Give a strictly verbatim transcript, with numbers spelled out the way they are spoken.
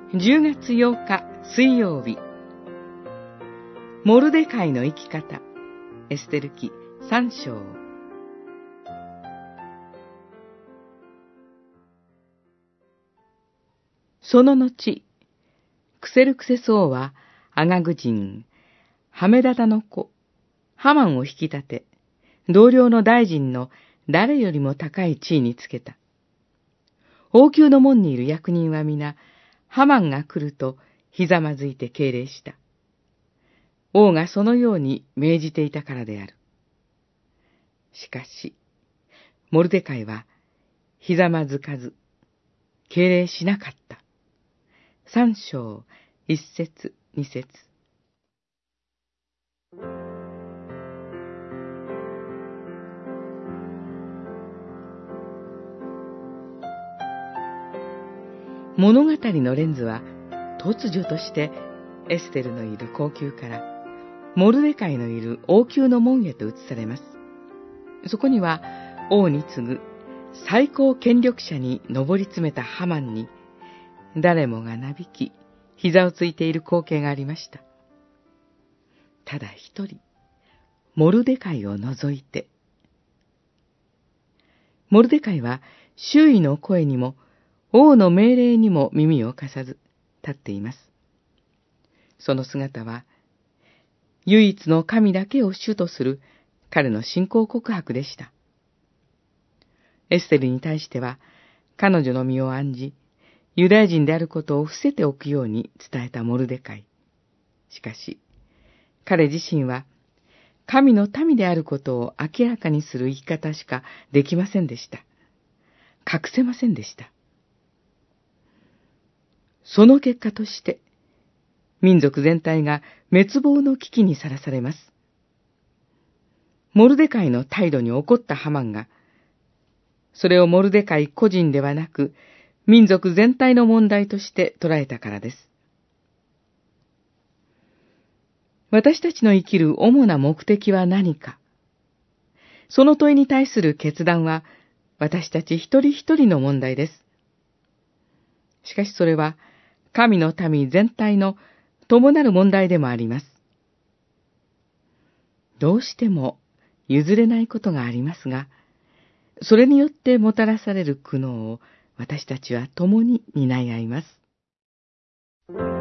じゅうがつようか水曜日、モルデカイの生き方、エステル記さん章。その後、クセルクセス王はアガグ人ハメダタの子ハマンを引き立て、同僚の大臣の誰よりも高い地位につけた。王宮の門にいる役人は皆、ハマンが来るとひざまずいて敬礼した。王がそのように命じていたからである。しかし、モルデカイはひざまずかず、敬礼しなかった。三章、一節、二節。物語のレンズは突如としてエステルのいる後宮からモルデカイのいる王宮の門へと移されます。そこには王に次ぐ最高権力者に上り詰めたハマンに誰もがなびき膝をついている光景がありました。ただ一人、モルデカイを除いて。モルデカイは周囲の声にも王の命令にも耳を貸さず立っています。その姿は、唯一の神だけを主とする彼の信仰告白でした。エステルに対しては、彼女の身を案じ、ユダヤ人であることを伏せておくように伝えたモルデカイ。しかし、彼自身は、神の民であることを明らかにする生き方しかできませんでした。隠せませんでした。その結果として、民族全体が滅亡の危機にさらされます。モルデカイの態度に怒ったハマンが、それをモルデカイ個人ではなく、民族全体の問題として捉えたからです。私たちの生きる主な目的は何か。その問いに対する決断は、私たち一人一人の問題です。しかしそれは、神の民全体の共なる問題でもあります。どうしても譲れないことがありますが、それによってもたらされる苦悩を私たちは共に担い合います。